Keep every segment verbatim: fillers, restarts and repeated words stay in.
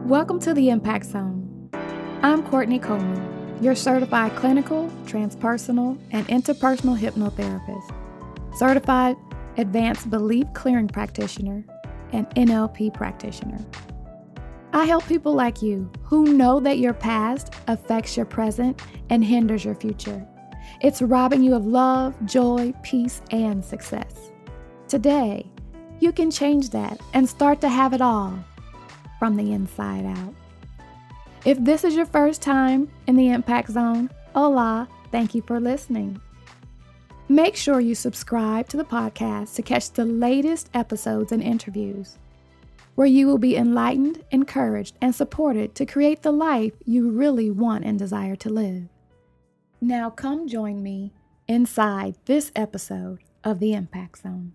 Welcome to the Impact Zone. I'm Courtney Coleman, your certified clinical, transpersonal, and interpersonal hypnotherapist, certified advanced belief clearing practitioner, and N L P practitioner. I help people like you who know that your past affects your present and hinders your future. It's robbing you of love, joy, peace, and success. Today, you can change that and start to have it all from the inside out. If this is your first time in the Impact Zone, hola, thank you for listening. Make sure you subscribe to the podcast to catch the latest episodes and interviews, where you will be enlightened, encouraged, and supported to create the life you really want and desire to live. Now come join me inside this episode of the Impact Zone.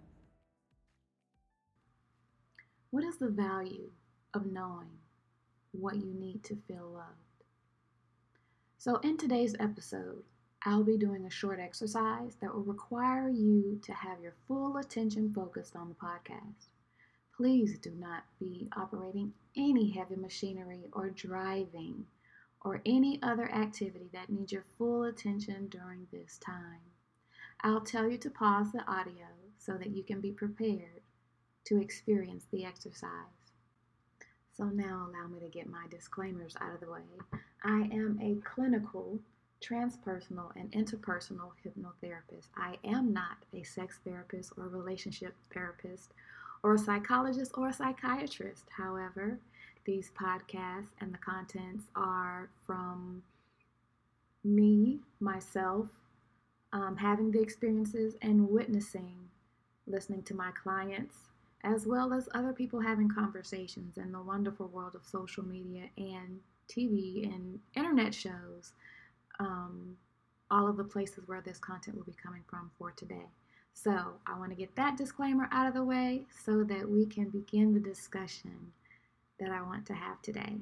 What is the value of knowing what you need to feel loved? So in today's episode, I'll be doing a short exercise that will require you to have your full attention focused on the podcast. Please do not be operating any heavy machinery or driving or any other activity that needs your full attention during this time. I'll tell you to pause the audio so that you can be prepared to experience the exercise. So now allow me to get my disclaimers out of the way. I am a clinical, transpersonal, and interpersonal hypnotherapist. I am not a sex therapist or relationship therapist or a psychologist or a psychiatrist. However, these podcasts and the contents are from me, myself, um, having the experiences and witnessing, listening to my clients, as well as other people having conversations in the wonderful world of social media and T V and internet shows, um, all of the places where this content will be coming from for today. So I want to get that disclaimer out of the way so that we can begin the discussion that I want to have today.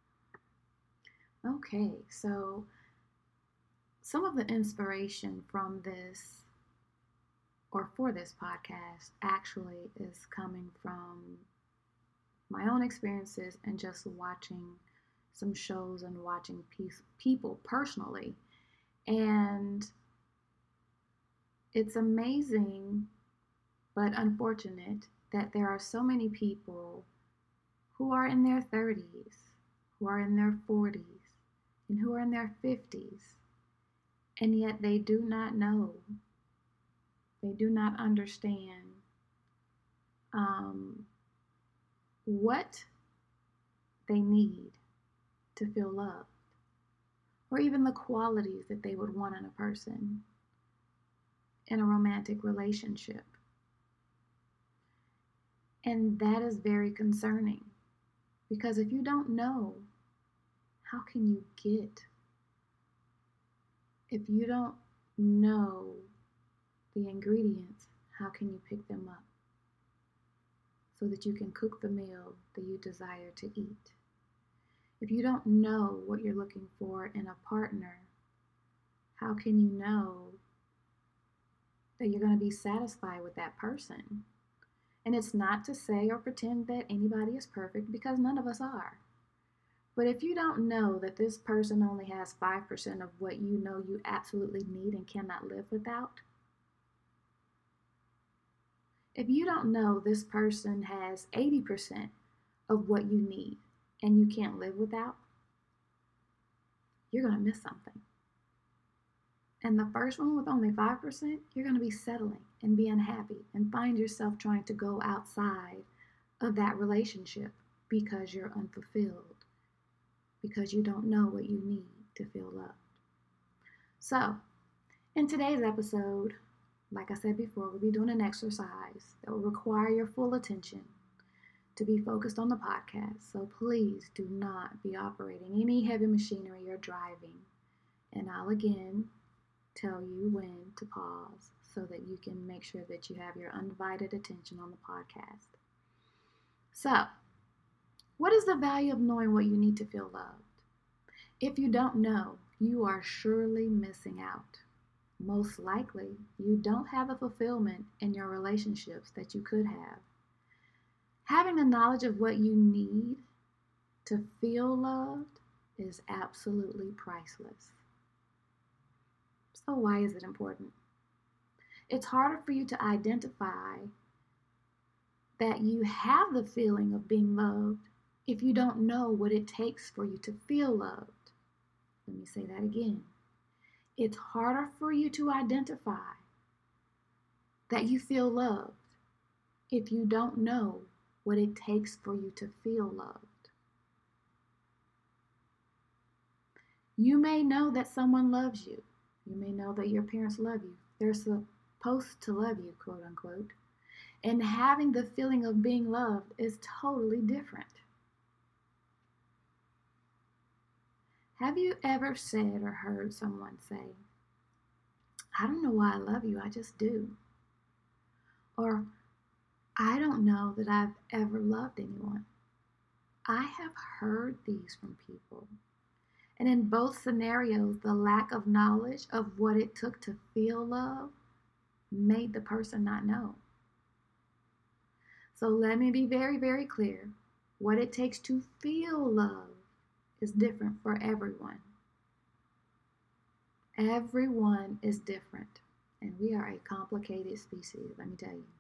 Okay, so some of the inspiration from this or for this podcast actually is coming from my own experiences and just watching some shows and watching piece, people personally. And it's amazing but unfortunate that there are so many people who are in their thirties, who are in their forties, and who are in their fifties, and yet they do not know. They do not understand um, what they need to feel loved, or even the qualities that they would want in a person in a romantic relationship. And that is very concerning, because if you don't know, how can you get? If you don't know the ingredients, how can you pick them up so that you can cook the meal that you desire to eat? If you don't know what you're looking for in a partner, how can you know that you're going to be satisfied with that person? And it's not to say or pretend that anybody is perfect, because none of us are. But if you don't know that this person only has five percent of what you know you absolutely need and cannot live without, if you don't know this person has eighty percent of what you need and you can't live without, you're going to miss something. And the first one with only five percent, you're going to be settling and be unhappy and find yourself trying to go outside of that relationship because you're unfulfilled, because you don't know what you need to feel loved. So, in today's episode, like I said before, we'll be doing an exercise that will require your full attention to be focused on the podcast. So please do not be operating any heavy machinery or driving. And I'll again tell you when to pause so that you can make sure that you have your undivided attention on the podcast. So, what is the value of knowing what you need to feel loved? If you don't know, you are surely missing out. Most likely, you don't have the fulfillment in your relationships that you could have. Having the knowledge of what you need to feel loved is absolutely priceless. So why is it important? It's harder for you to identify that you have the feeling of being loved if you don't know what it takes for you to feel loved. Let me say that again. It's harder for you to identify that you feel loved if you don't know what it takes for you to feel loved. You may know that someone loves you. You may know that your parents love you. They're supposed to love you, quote unquote. And having the feeling of being loved is totally different. Have you ever said or heard someone say, I don't know why I love you, I just do. Or, I don't know that I've ever loved anyone. I have heard these from people. And in both scenarios, the lack of knowledge of what it took to feel love made the person not know. So let me be very, very clear. What it takes to feel love is different for everyone. Everyone is different. And we are a complicated species, let me tell you.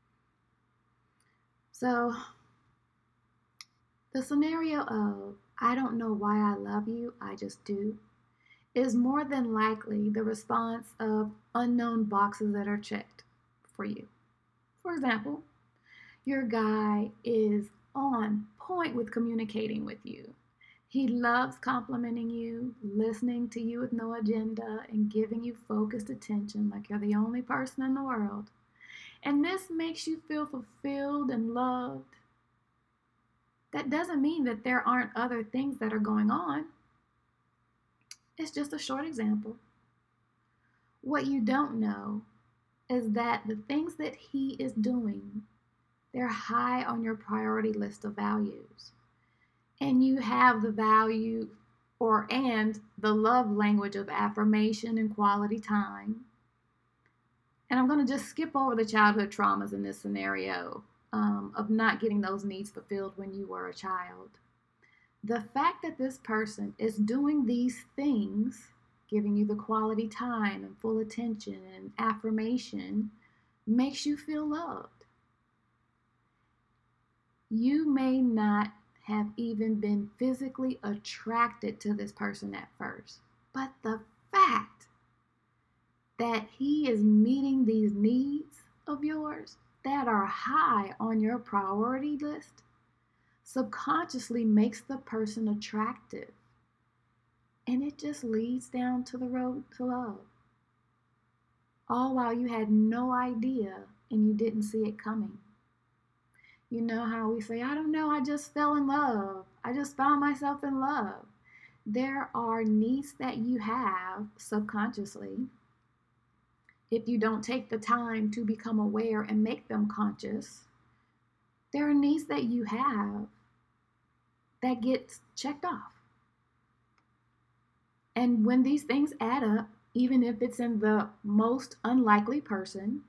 So, the scenario of, I don't know why I love you, I just do, is more than likely the response of unknown boxes that are checked for you. For example, your guy is on point with communicating with you. He loves complimenting you, listening to you with no agenda, and giving you focused attention like you're the only person in the world. And this makes you feel fulfilled and loved. That doesn't mean that there aren't other things that are going on. It's just a short example. What you don't know is that the things that he is doing, they're high on your priority list of values. And you have the value or and the love language of affirmation and quality time. And I'm going to just skip over the childhood traumas in this scenario um, of not getting those needs fulfilled when you were a child. The fact that this person is doing these things, giving you the quality time and full attention and affirmation, makes you feel loved. You may not have even been physically attracted to this person at first, but the fact that he is meeting these needs of yours that are high on your priority list subconsciously makes the person attractive. And it just leads down to the road to love. All while you had no idea and you didn't see it coming. You know how we say, I don't know, I just fell in love. I just found myself in love. There are needs that you have subconsciously. If you don't take the time to become aware and make them conscious, there are needs that you have that get checked off. And when these things add up, even if it's in the most unlikely person,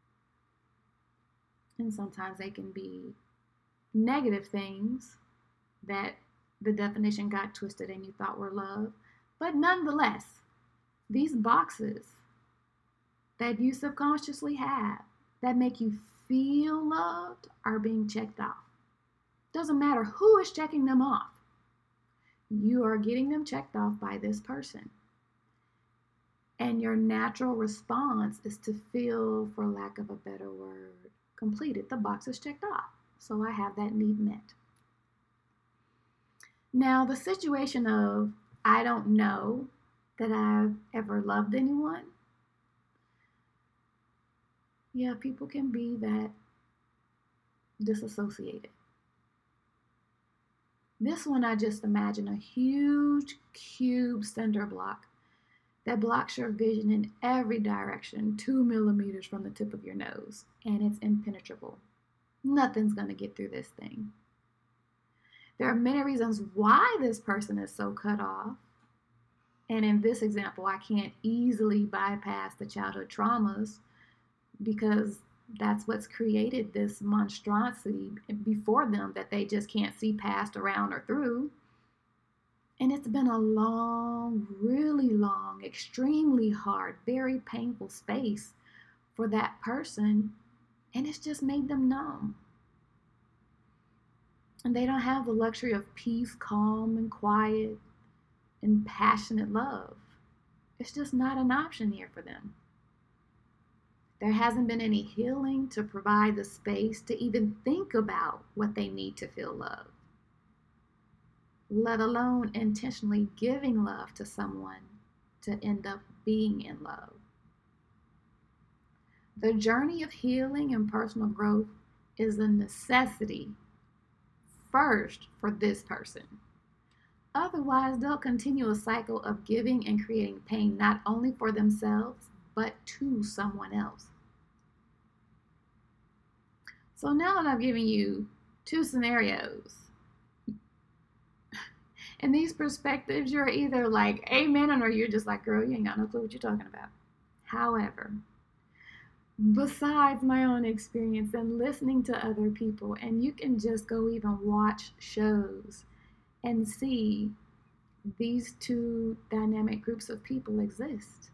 and sometimes they can be negative things that the definition got twisted and you thought were love. But nonetheless, these boxes that you subconsciously have that make you feel loved are being checked off. Doesn't matter who is checking them off. You are getting them checked off by this person. And your natural response is to feel, for lack of a better word, completed. The box is checked off. So I have that need met. Now, the situation of I don't know that I've ever loved anyone. Yeah, people can be that disassociated. This one, I just imagine a huge cube cinder block that blocks your vision in every direction, two millimeters from the tip of your nose, and it's impenetrable. Nothing's going to get through this thing. There are many reasons why this person is so cut off. And in this example, I can't easily bypass the childhood traumas because That's what's created this monstrosity before them that they just can't see past, around, or through. And it's been a long, really long, extremely hard, very painful space for that person. And it's just made them numb. And they don't have the luxury of peace, calm, and quiet, and passionate love. It's just not an option here for them. There hasn't been any healing to provide the space to even think about what they need to feel loved, let alone intentionally giving love to someone to end up being in love. The journey of healing and personal growth is a necessity first for this person. Otherwise, they'll continue a cycle of giving and creating pain not only for themselves, but to someone else. So now that I've given you two scenarios, in these perspectives, you're either like amen or you're just like, girl, you ain't got no clue what you're talking about. However, besides my own experience and listening to other people, and you can just go even watch shows and see these two dynamic groups of people exist.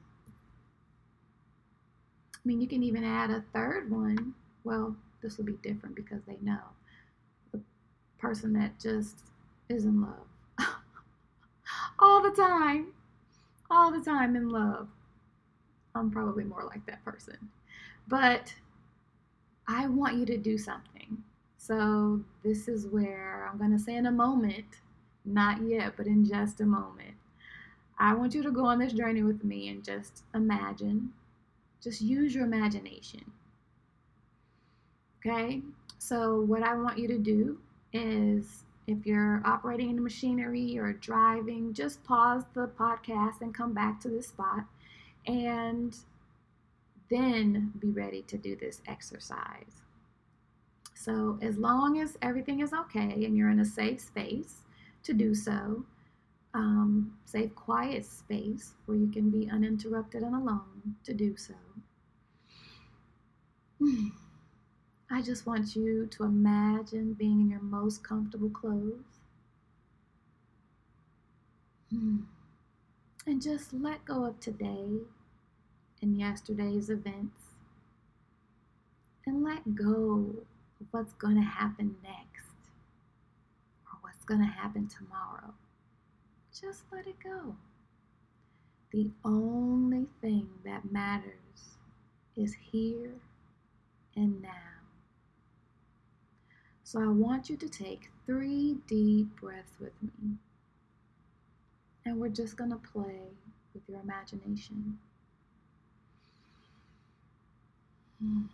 I mean, you can even add a third one. Well, this will be different because they know. The person that just is in love. all the time. All the time in love. I'm probably more like that person. But I want you to do something. So this is where I'm going to say in a moment, not yet, but in just a moment, I want you to go on this journey with me and just imagine. Just use your imagination. Okay? So what I want you to do is, if you're operating in machinery or driving, just pause the podcast and come back to this spot, and then be ready to do this exercise. So as long as everything is okay and you're in a safe space to do so, um, safe, quiet space where you can be uninterrupted and alone to do so, I just want you to imagine being in your most comfortable clothes. And just let go of today and yesterday's events. And let go of what's going to happen next or what's going to happen tomorrow. Just let it go. The only thing that matters is here and now. So I want you to take three deep breaths with me. And we're just going to play with your imagination. Hmm.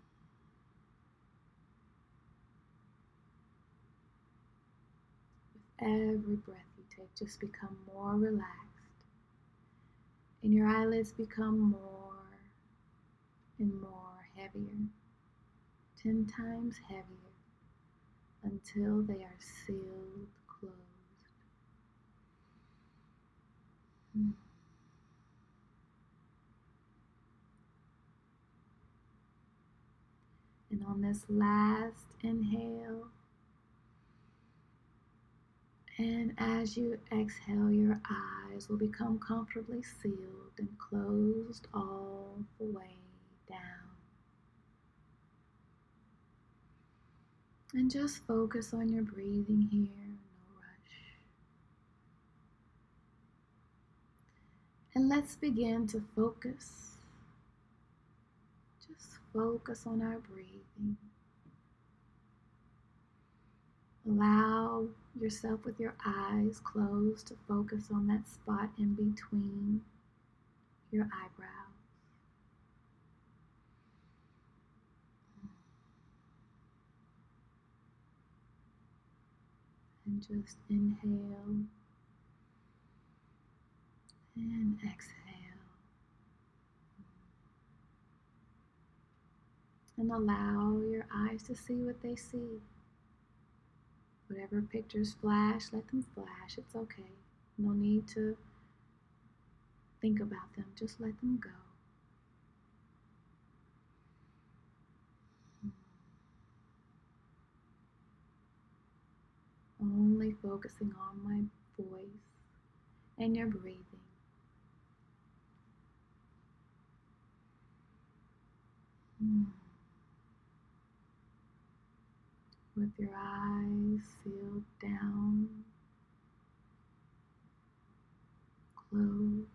With every breath you take, just become more relaxed. And your eyelids become more and more heavier. Ten times heavier until they are sealed closed. Hmm. And on this last inhale, and as you exhale, your eyes will become comfortably sealed and closed all the way down. And just focus on your breathing here, no rush. And let's begin to focus. Just focus on our breathing. Allow yourself with your eyes closed to focus on that spot in between your eyebrows. And just inhale and exhale. And allow your eyes to see what they see. Whatever pictures flash, let them flash. It's okay. No need to think about them. Just let them go. focusing on my voice and your breathing. Mm. With your eyes sealed down, closed,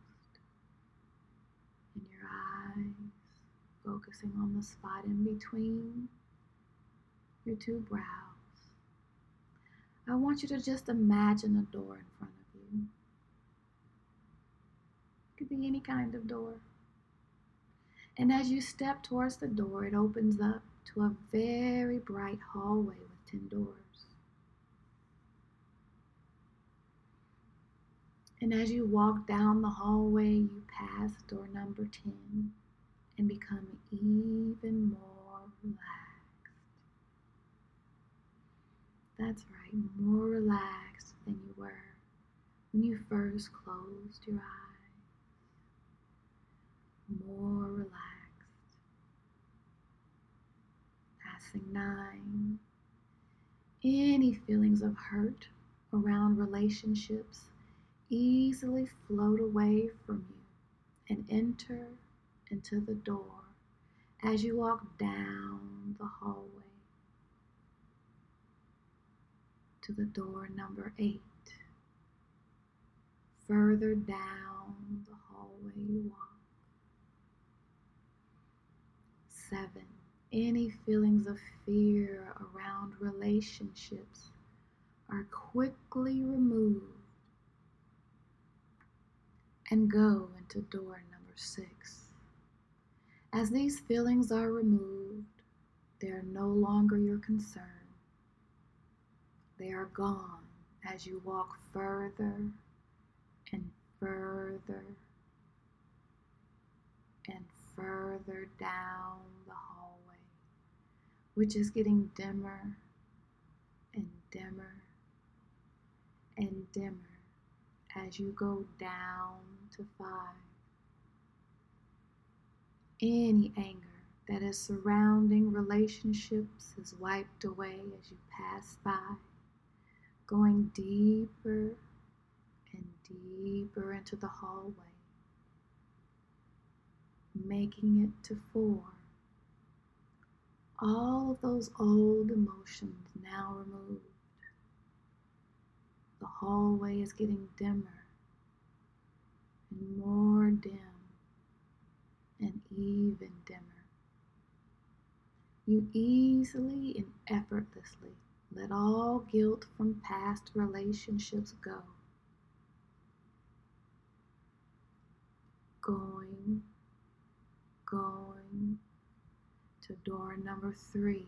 and your eyes focusing on the spot in between your two brows. I want you to just imagine a door in front of you. It could be any kind of door. And as you step towards the door, it opens up to a very bright hallway with ten doors. And as you walk down the hallway, you pass door number ten and become even more relaxed. That's right, more relaxed than you were when you first closed your eyes. More relaxed. Passing nine. Any feelings of hurt around relationships easily float away from you and enter into the door as you walk down the hallway to the door number eight. Further down the hallway you walk. Seven. Any feelings of fear around relationships are quickly removed and go into door number six. As these feelings are removed, they are no longer your concern. They are gone as you walk further and further and further down the hallway, which is getting dimmer and dimmer and dimmer as you go down to five. Any anger that is surrounding relationships is wiped away as you pass by, going deeper and deeper into the hallway, making it to four. All of those old emotions now removed. The hallway is getting dimmer and more dim and even dimmer. You easily and effortlessly let all guilt from past relationships go. Going, going to door number three.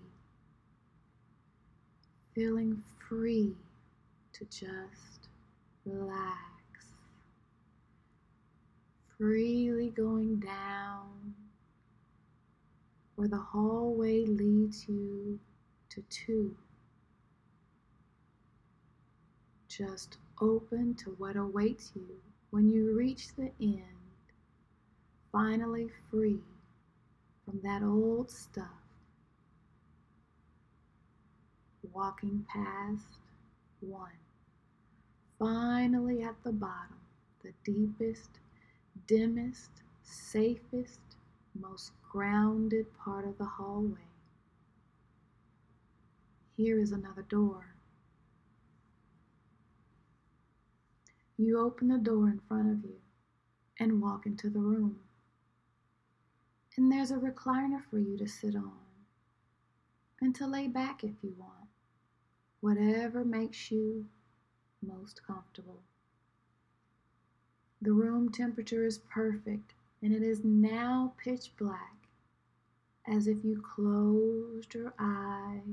Feeling free to just relax. Freely going down where the hallway leads you to two. Just open to what awaits you when you reach the end, finally free from that old stuff. Walking past one, finally at the bottom, the deepest, dimmest, safest, most grounded part of the hallway. Here is another door. You open the door in front of you and walk into the room. And there's a recliner for you to sit on and to lay back if you want, whatever makes you most comfortable. The room temperature is perfect, and it is now pitch black, as if you closed your eyes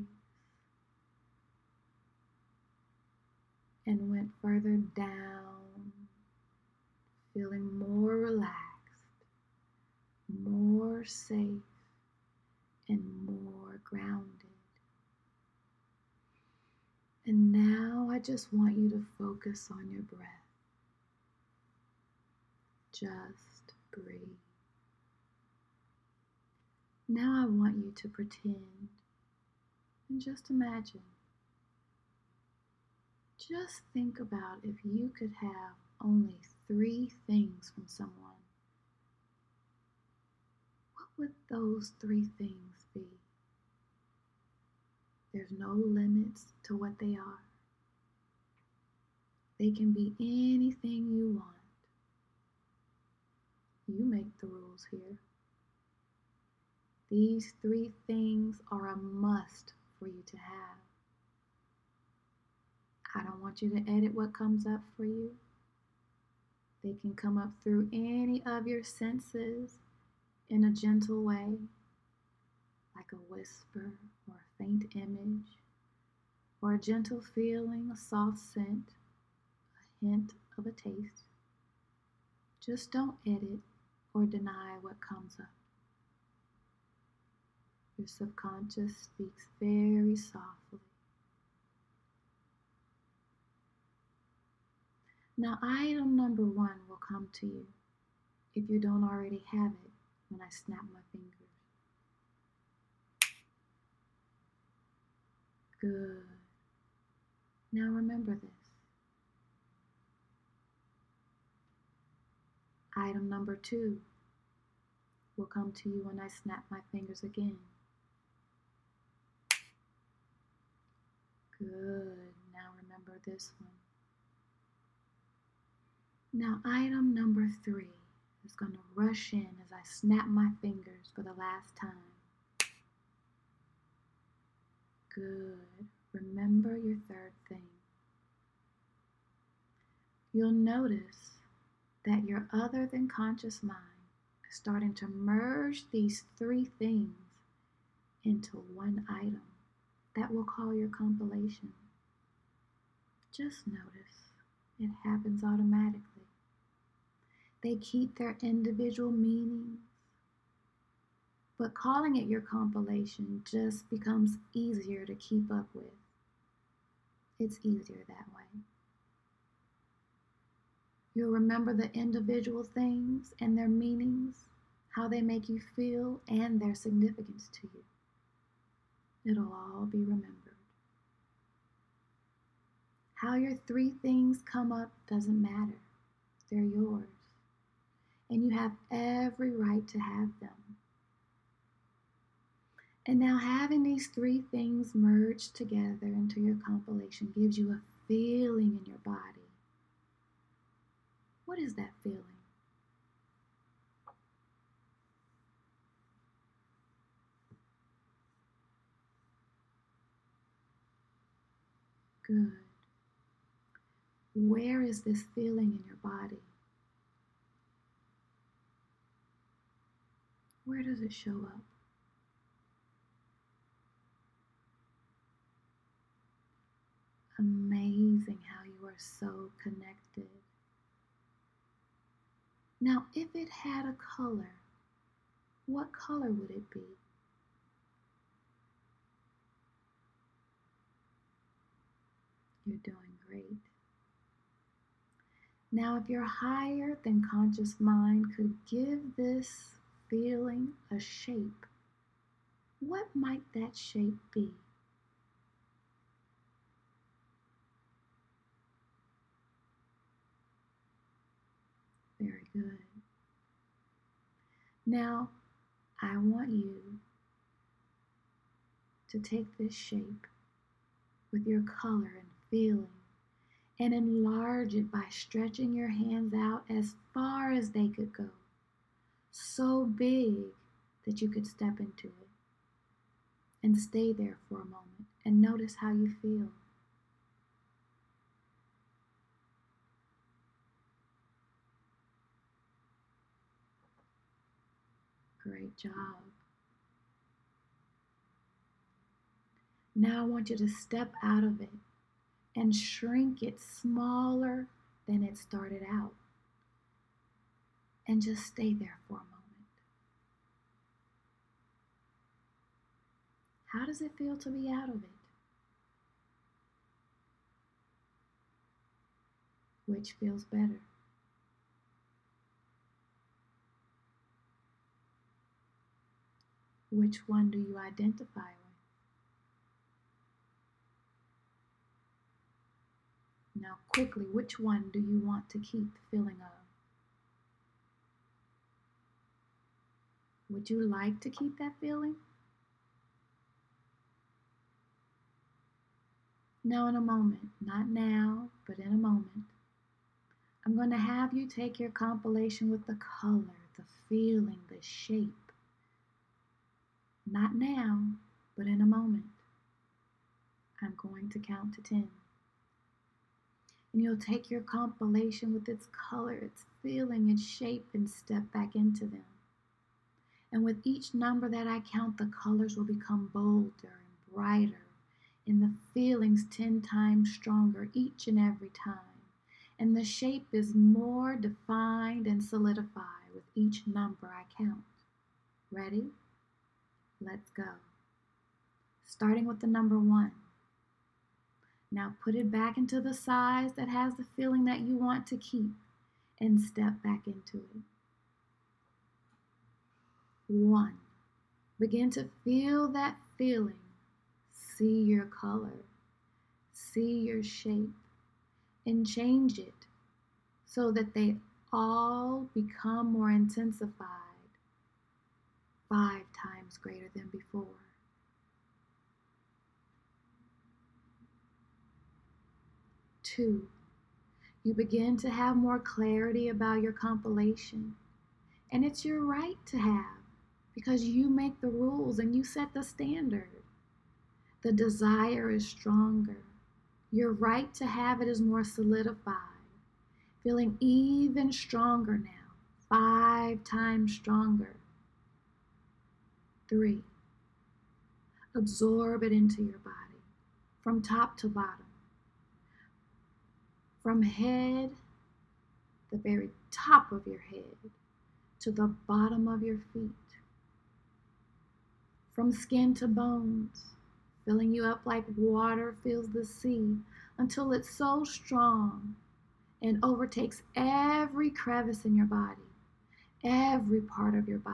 and went further down, feeling more relaxed, more safe, and more grounded. And now I just want you to focus on your breath. Just breathe. Now I want you to pretend and just imagine, Just think about if you could have only three things from someone. What would those three things be? There's no limits to what they are. They can be anything you want. You make the rules here. These three things are a must for you to have. I don't want you to edit what comes up for you. They can come up through any of your senses in a gentle way, like a whisper or a faint image, or a gentle feeling, a soft scent, a hint of a taste. Just don't edit or deny what comes up. Your subconscious speaks very softly. Now, item number one will come to you if you don't already have it when I snap my fingers. Good. Now remember this. Item number two will come to you when I snap my fingers again. Good. Now remember this one. Now item number three is going to rush in as I snap my fingers for the last time. Good. Remember your third thing. You'll notice that your other than conscious mind is starting to merge these three things into one item that we'll call your compilation. Just notice it happens automatically. They keep their individual meanings, but calling it your compilation just becomes easier to keep up with. It's easier that way. You'll remember the individual things and their meanings, how they make you feel, and their significance to you. It'll all be remembered. How your three things come up doesn't matter. They're yours. And you have every right to have them. And now having these three things merged together into your compilation gives you a feeling in your body. What is that feeling? Good. Where is this feeling in your body? Where does it show up? Amazing how you are so connected. Now, if it had a color, what color would it be? You're doing great. Now, if your higher than conscious mind could give this feeling a shape, what might that shape be? Very good. Now, I want you to take this shape with your color and feeling and enlarge it by stretching your hands out as far as they could go, so big that you could step into it, and stay there for a moment and notice how you feel. Great job. Now I want you to step out of it and shrink it smaller than it started out. And just stay there for a moment. How does it feel to be out of it? Which feels better? Which one do you identify with? Now, quickly, which one do you want to keep the feeling of? Would you like to keep that feeling? Now, in a moment, not now, but in a moment, I'm going to have you take your compilation with the color, the feeling, the shape. Not now, but in a moment. I'm going to count to ten. And you'll take your compilation with its color, its feeling, its shape, and step back into them. And with each number that I count, the colors will become bolder and brighter, and the feelings ten times stronger each and every time. And the shape is more defined and solidified with each number I count. Ready? Let's go. Starting with the number one. Now put it back into the size that has the feeling that you want to keep and step back into it. One. Begin to feel that feeling. See your color. See your shape. And change it so that they all become more intensified, five times greater than before. Two, you begin to have more clarity about your compilation. And it's your right to have, because you make the rules and you set the standard. The desire is stronger. Your right to have it is more solidified, feeling even stronger now, five times stronger. Three, absorb it into your body, from top to bottom. From head, the very top of your head, to the bottom of your feet. From skin to bones, filling you up like water fills the sea until it's so strong and overtakes every crevice in your body, every part of your body.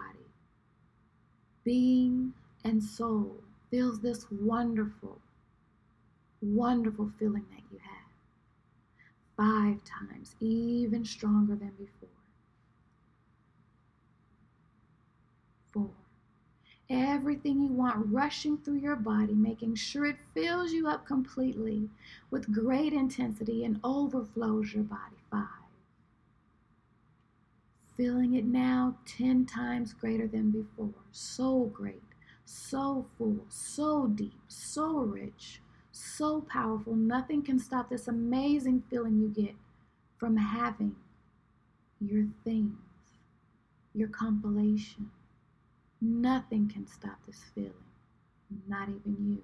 Being and soul feels this wonderful, wonderful feeling that you have. Five times, even stronger than before. Four. Everything you want rushing through your body, making sure it fills you up completely with great intensity and overflows your body. Five. Feeling it now ten times greater than before. So great, so full, so deep, so rich, so powerful. Nothing can stop this amazing feeling you get from having your things, your compilation. Nothing can stop this feeling, not even you.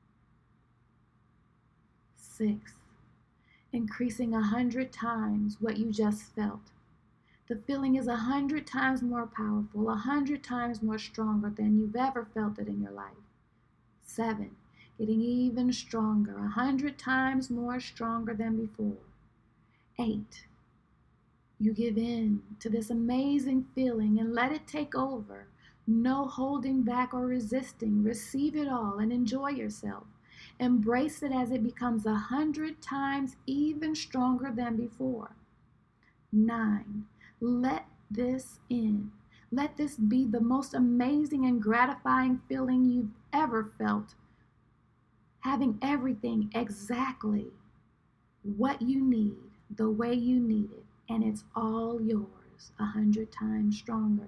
Six, increasing a hundred times what you just felt. The feeling is a hundred times more powerful, a hundred times more stronger than you've ever felt it in your life. Seven, getting even stronger, a hundred times more stronger than before. Eight, you give in to this amazing feeling and let it take over. No holding back or resisting. Receive it all and enjoy yourself. Embrace it as it becomes a hundred times even stronger than before. Nine, let this in. Let this be the most amazing and gratifying feeling you've ever felt. Having everything exactly what you need, the way you need it, and it's all yours, a hundred times stronger.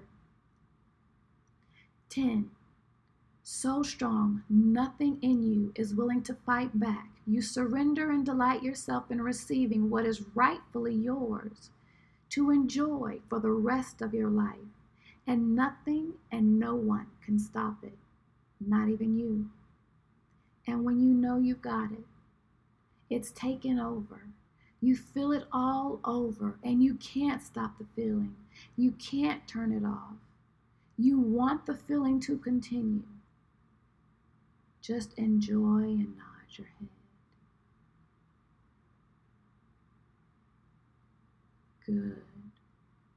Ten, so strong, nothing in you is willing to fight back. You surrender and delight yourself in receiving what is rightfully yours to enjoy for the rest of your life. And nothing and no one can stop it, not even you. And when you know you've got it, it's taken over. You feel it all over and you can't stop the feeling. You can't turn it off. You want the feeling to continue. Just enjoy and nod your head. Good.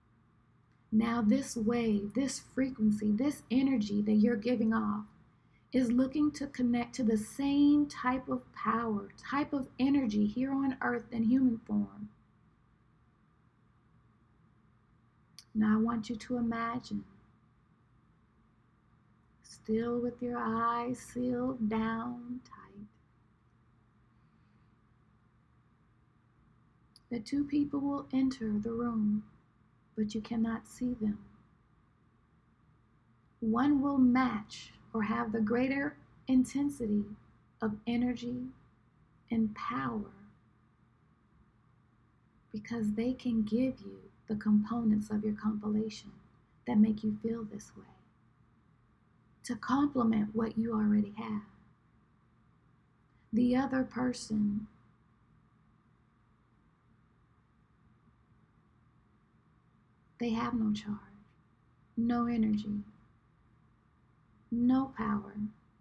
Now this wave, this frequency, this energy that you're giving off is looking to connect to the same type of power, type of energy here on earth in human form. Now I want you to imagine, still with your eyes sealed down tight, the two people will enter the room, but you cannot see them. One will match or have the greater intensity of energy and power because they can give you the components of your compilation that make you feel this way, to complement what you already have. The other person they have no charge, no energy, no power.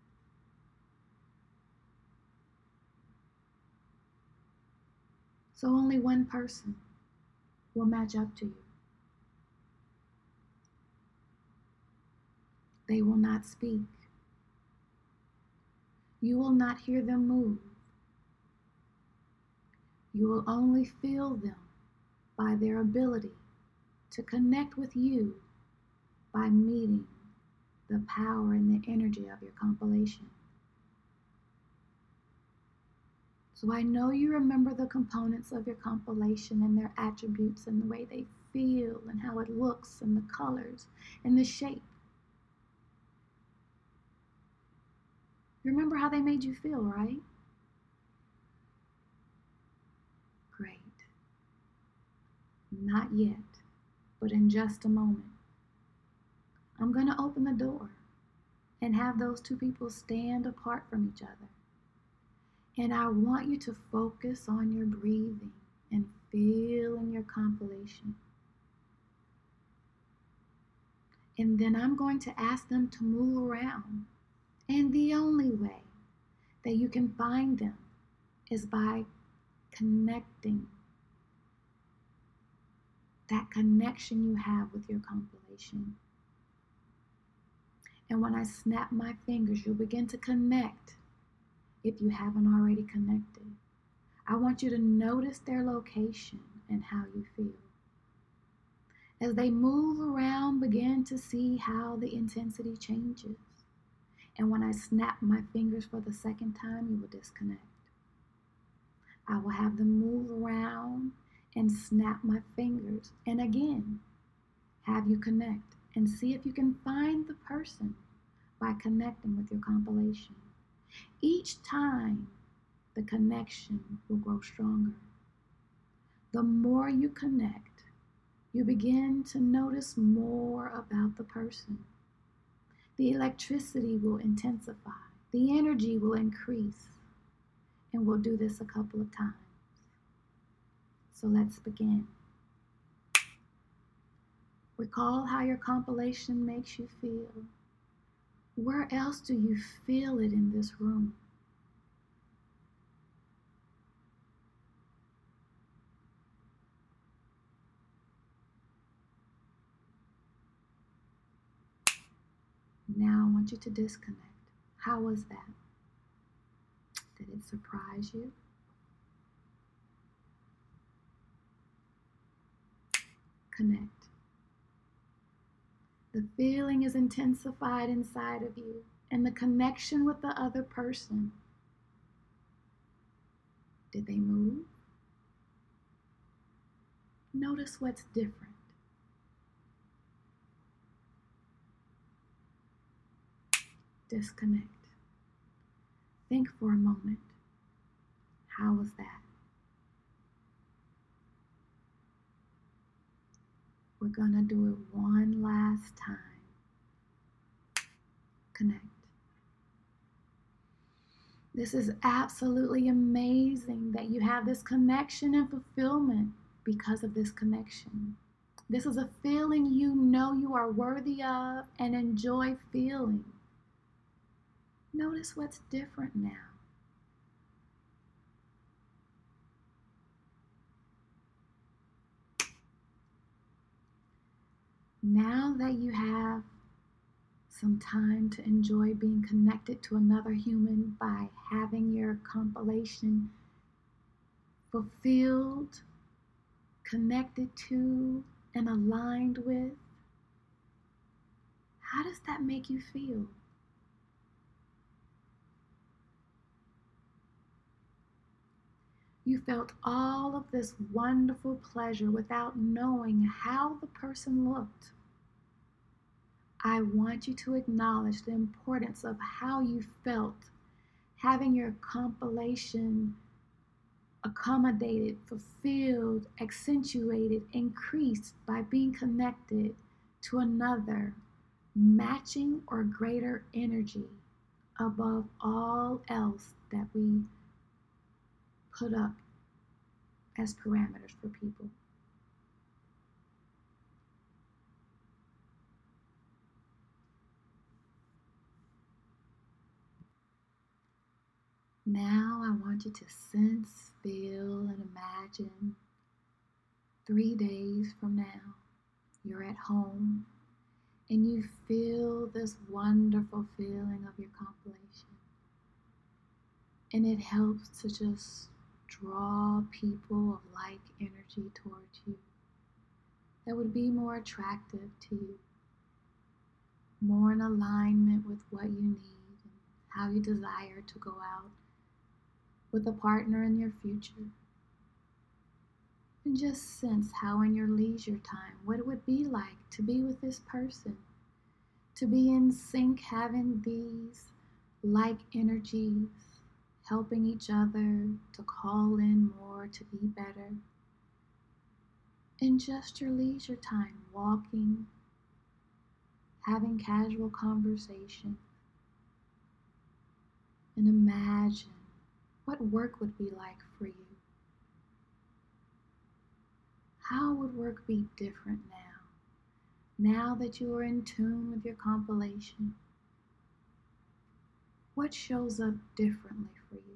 So only one person will match up to you. They will not speak. You will not hear them move. You will only feel them by their ability to connect with you by meeting the power and the energy of your compilation. So I know you remember the components of your compilation and their attributes and the way they feel and how it looks and the colors and the shape. You remember how they made you feel, right? Great. Not yet, but in just a moment. I'm going to open the door and have those two people stand apart from each other. And I want you to focus on your breathing and feel in your compilation. And then I'm going to ask them to move around. And the only way that you can find them is by connecting. That connection you have with your compilation. And when I snap my fingers, you'll begin to connect if you haven't already connected. I want you to notice their location and how you feel. As they move around, begin to see how the intensity changes. And when I snap my fingers for the second time, you will disconnect. I will have them move around and snap my fingers. And again, have you connect and see if you can find the person by connecting with your compilation. Each time, the connection will grow stronger. The more you connect, you begin to notice more about the person. The electricity will intensify. The energy will increase. And we'll do this a couple of times. So let's begin. Recall how your compilation makes you feel. Where else do you feel it in this room? Now I want you to disconnect. How was that? Did it surprise you? Connect. The feeling is intensified inside of you, and the connection with the other person. Did they move? Notice what's different. Disconnect. Think for a moment. How was that? We're gonna do it one last time. Connect. This is absolutely amazing that you have this connection and fulfillment because of this connection. This is a feeling you know you are worthy of and enjoy feeling. Notice what's different now. Now that you have some time to enjoy being connected to another human by having your compilation fulfilled, connected to, and aligned with? How does that make you feel? You felt all of this wonderful pleasure without knowing how the person looked. I want you to acknowledge the importance of how you felt, having your compilation accommodated, fulfilled, accentuated, increased by being connected to another, matching or greater energy above all else that we put up as parameters for people. Now I want you to sense, feel, and imagine three days from now, you're at home and you feel this wonderful feeling of your compilation. And it helps to just draw people of like energy towards you that would be more attractive to you, more in alignment with what you need and how you desire to go out with a partner in your future. And just sense how in your leisure time, what it would be like to be with this person, to be in sync, having these like energies, helping each other to call in more, to be better. In just your leisure time, walking, having casual conversation, and imagine what work would be like for you. How would work be different now? Now that you are in tune with your compilation, what shows up differently for you?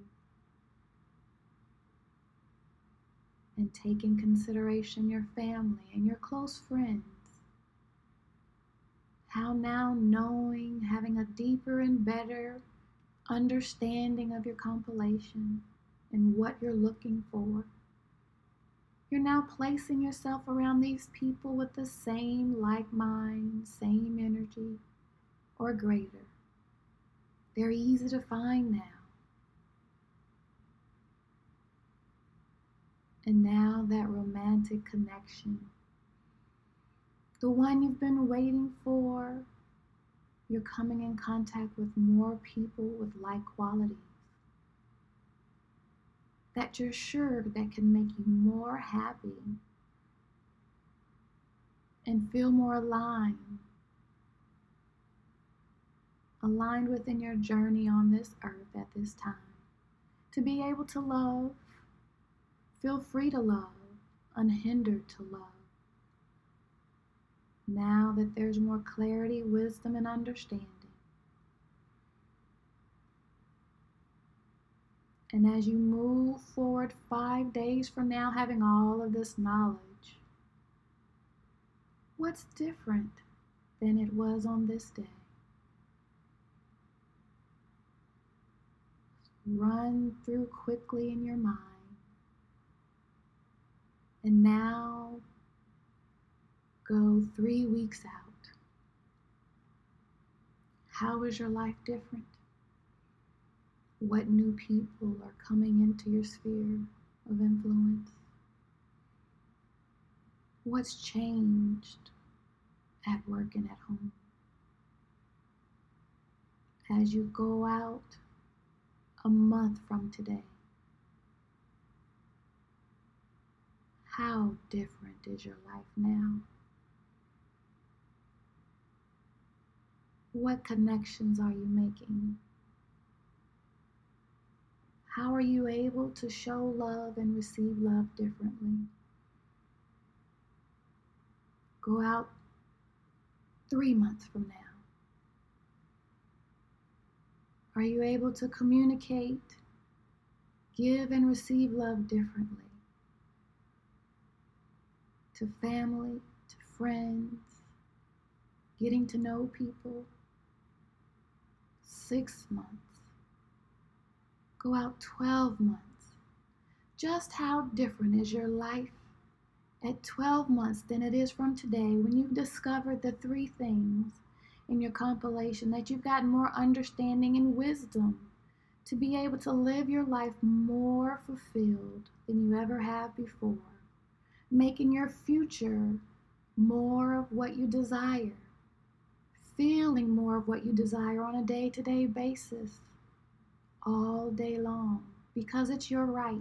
And take in consideration your family and your close friends. How now knowing, having a deeper and better understanding of your compilation and what you're looking for, you're now placing yourself around these people with the same like mind, same energy, or greater. They're easy to find now. And now that romantic connection, the one you've been waiting for, you're coming in contact with more people with like qualities that you're sure that can make you more happy and feel more aligned, aligned within your journey on this earth at this time, to be able to love, feel free to love, unhindered to love. Now that there's more clarity, wisdom, and understanding. And as you move forward five days from now, having all of this knowledge, what's different than it was on this day? Run through quickly in your mind. And now go three weeks out. How is your life different? What new people are coming into your sphere of influence? What's changed at work and at home? As you go out a month from today, how different is your life now? What connections are you making? How are you able to show love and receive love differently? Go out three months from now. Are you able to communicate, give and receive love differently? To family, to friends, getting to know people, six months. Go out twelve months. Just how different is your life at twelve months than it is from today when you've discovered the three things in your compilation, that you've gotten more understanding and wisdom to be able to live your life more fulfilled than you ever have before, making your future more of what you desire, feeling more of what you desire on a day-to-day basis, all day long, because it's your right.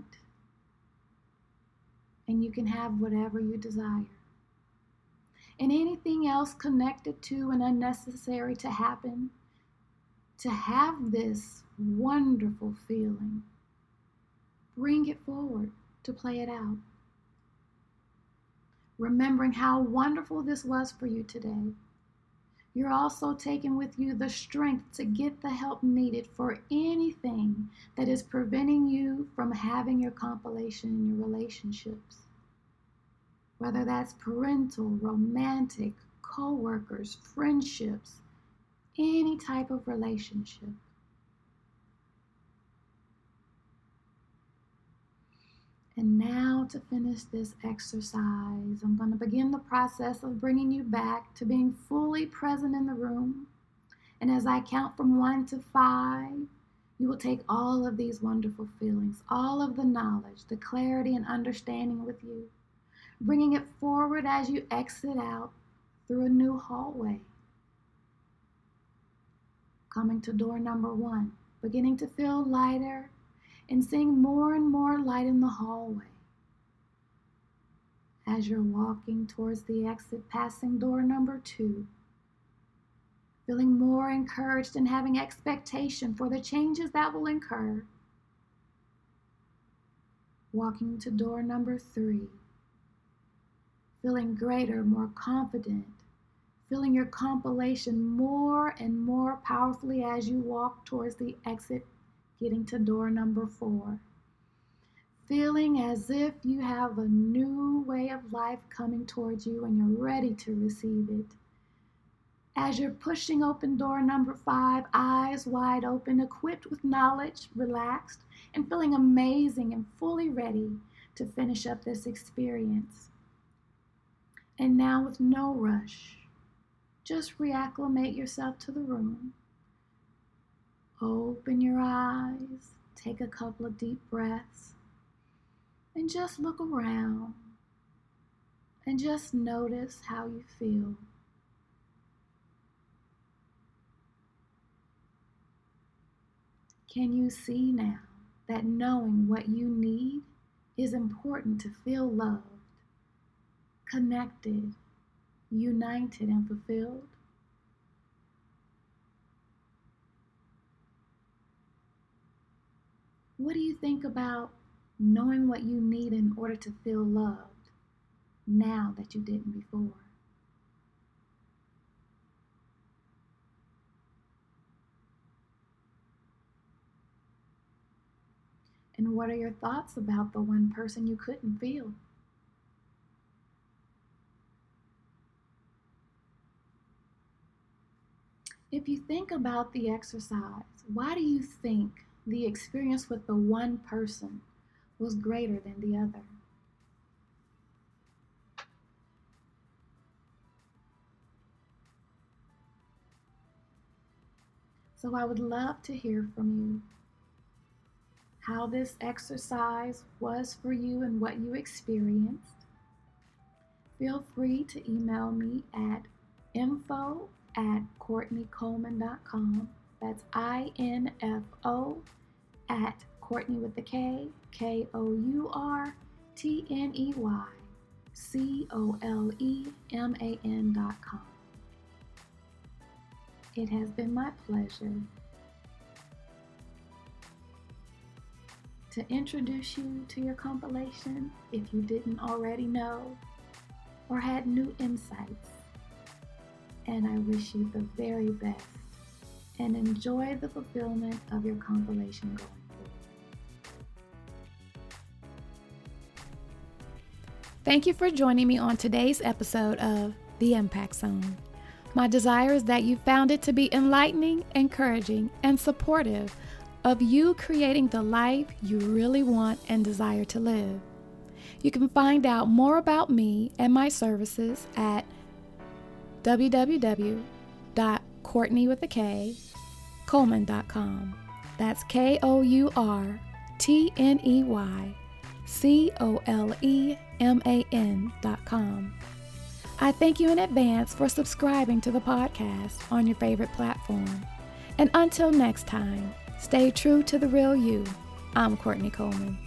And you can have whatever you desire. And anything else connected to and unnecessary to happen, to have this wonderful feeling, bring it forward to play it out. Remembering how wonderful this was for you today, you're also taking with you the strength to get the help needed for anything that is preventing you from having your compilation in your relationships. Whether that's parental, romantic, co-workers, friendships, any type of relationship. And now to finish this exercise, I'm going to begin the process of bringing you back to being fully present in the room. And as I count from one to five, you will take all of these wonderful feelings, all of the knowledge, the clarity and understanding with you, bringing it forward as you exit out through a new hallway. Coming to door number one, beginning to feel lighter and seeing more and more light in the hallway. As you're walking towards the exit, passing door number two, feeling more encouraged and having expectation for the changes that will occur. Walking to door number three, feeling greater, more confident, feeling your compilation more and more powerfully as you walk towards the exit, getting to door number four. Feeling as if you have a new way of life coming towards you and you're ready to receive it. As you're pushing open door number five, eyes wide open, equipped with knowledge, relaxed, and feeling amazing and fully ready to finish up this experience. And now with no rush, just reacclimate yourself to the room. Open your eyes, take a couple of deep breaths, and just look around and just notice how you feel. Can you see now that knowing what you need is important to feel loved, connected, united, and fulfilled? What do you think about knowing what you need in order to feel loved now that you didn't before? And what are your thoughts about the one person you couldn't feel? If you think about the exercise, why do you think the experience with the one person was greater than the other? So I would love to hear from you how this exercise was for you and what you experienced. Feel free to email me at info at courtney coleman dot com. That's I N F O at Courtney with the K, K O U R T N E Y C O L E M A N dot com. It has been my pleasure to introduce you to your compilation if you didn't already know or had new insights. And I wish you the very best and enjoy the fulfillment of your compilation going forward. Thank you for joining me on today's episode of The Impact Zone. My desire is that you found it to be enlightening, encouraging, and supportive of you creating the life you really want and desire to live. You can find out more about me and my services at w w w dot courtney with a K, Coleman dot com. That's K O U R T N E Y C O L E M A N dot com. I thank you in advance for subscribing to the podcast on your favorite platform. And until next time, stay true to the real you. I'm Courtney Coleman.